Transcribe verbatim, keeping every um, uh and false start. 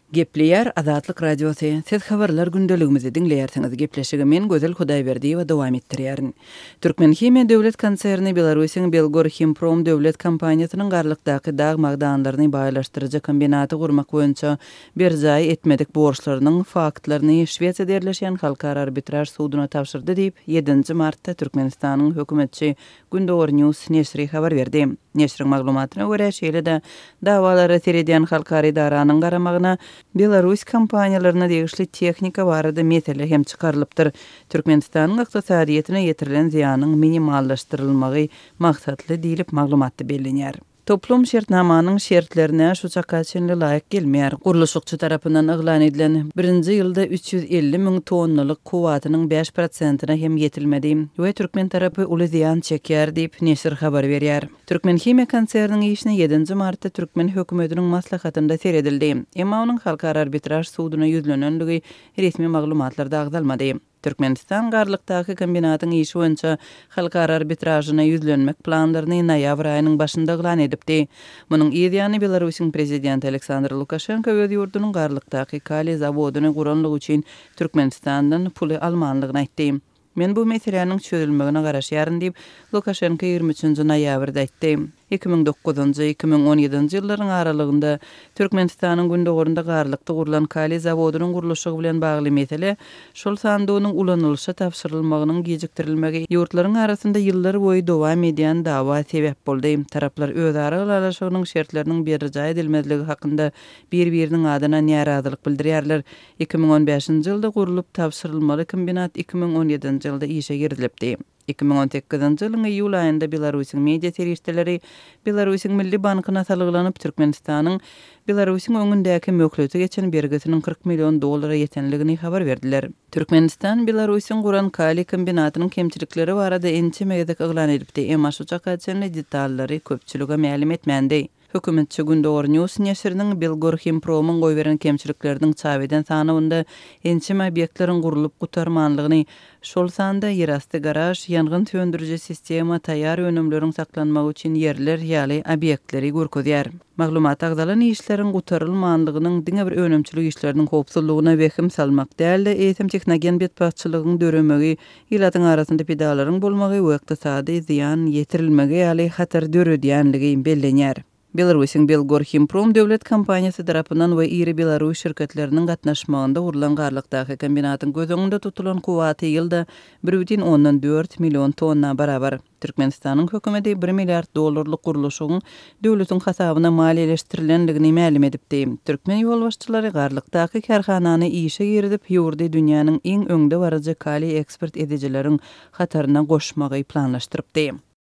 Gepleyer Azatlyk Radiosu. Siz habarlar gündeligimizi dinleýärsiňiz. Gepleşigi men Gözel Hudaýberdi we dowam etdirýärin. Türkmen Hime Döwlet Konserni Belarusyň Belgor Himprom döwlet kompaniýasynyň garlykdaky dag magdanlaryny baýlaşdyrjy kombinaty gurmak boýunça bir jaý etmedik borçlarynyň faktlaryny Şwediýada ýerleşen halkara arbitraj sudyna tapşyrdy diýip ýedinji martda Türkmenistanyň hökümetçi Gündowar News neşri habar berdi. Neşriň maglumatyna görä şeýle-de dawalary terediýän halkara idaranyň garamagyna Belarus kompaniýalaryna degişli tehnika barada mesele hem çykarylypdyr. Türkmenistanyň ykdysadyýetyne ýetirilen ziýanyň minimallaşdyrylmagy maksatly diýilip maglumatda bellenýär. Toplum şertnamanyň şertlerine şu çakaçynly laýyk gelmeýär. Guruluşçy tarapyndan eglan edilen birinji ýylda üç ýüz elli miň tonnalyk kuwatynyň beş prosentine hem yetilmedi we Türkmen tarapy uly ziýan çekýär diýip neşir habar berýär. Türkmen Hime konserniň işine ýedinji martda Türkmen hökümetiniň maslahatynda seredildi. Emma onuň halkara arbitraj sudyna ýüzlenenligi resmi maglumatlarda agdalmady. Türkmenistan garlykdaky kombinatyň işi boýunça halkara arbitražyna ýüzlenmek planlaryny noýabr aýynyň başynda eglan edipdi. Munyň ýa-da Belarusyň prezidenti Aleksandr Lukashenko öz ýurdunyň garlykdaky Kali zawodyny guranlyk üçin Türkmenistandan puly almanlygyny aýtdy. Men bu meseleniň çözülmegine garaşýaryn diýip Lukashenko ýygrimi üçinji noýabrda aýtdy. iki bin dokuzunji iki bin on ýedinji ýyllaryň aralygynda Türkmenistanyň gündogorunda garlykda gurulan Kali zawodynyň guruluşy bilen bagly mesele şol sandugynyň ulanylşy tapşyrylmagynyň gejikdirilmegi ýurtlaryň arasynda ýyllar boýy dowam edýän dawa sebäp boldy. Taraplar özara aralaşygynyň şertleriniň berjä edilmezligi hakynda bir-biriniň adyna närazylyk bildirýärler. iki bin on beşinji ýylda gurulup tapşyrylmaly kombinat iki bin on ýedinji ýylda işe girilipdi. iki bin on sekizinji ýylyň iýul aýynda Belarusyň media serişdeleri Belarusyň Milli Bankyna salyglanyp Türkmenistanyň Belarusyň öňündäki möhleti geçen bergesiniň kırk milyon dollara ýetenligini habar berdiler. Türkmenistan Belarusyň guran Kali kombinatynyň kemçilikleri barada ençe meýdek eglan edipdi. Emma şu çakaçynly detallary köpçülige ma'lum etmendi. Hökümetçi Gündowar News neşriniň Belgor Himpromyň goýberen kemçilikleriniň çabeden sanawynda ençem obyektleriň gurulup gutarmanlygyny, şol sanda ýerasty garaj, ýangyn söndürüji sistema, taýýar önümleriň saklanmagy üçin ýerler ýaly obyektleri görkezýär. Maglumat agdalan işlerin gutarylmanlygynyň diňe bir önümçilik işleriniň howpsuzlygyna wehim salmak däldi, eýsem teknologiýan betbaççylygyň döremegi, ýylatyň arasynda pedalaryň bolmagy we ykdysady ziýan ýetirilmegi ýaly hatar dörediýänligi bellenýär. Belarusyň Belgor Himprom döwlet kompaniýasy tarapyndan we iri Belarus şirketleriniň gatnaşmagynda gurulan garlykdaky kombinatyň göz öňünde tutulan kuwaty ýylda bir butun ondan dört milyon tonna barabar. Türkmenistanyň hökümeti bir milliard dollarlyk guruluşyň döwletiň hasabyna maliýeleşdirilenligini ma'lum edipdi. Türkmen ýolbaşçylary garlykdaky karhanany işe girdip ýurdy dünýäniň iň öňde barajy Kali eksport edijileriň hataryna goşmagy planlaşdyrypdy.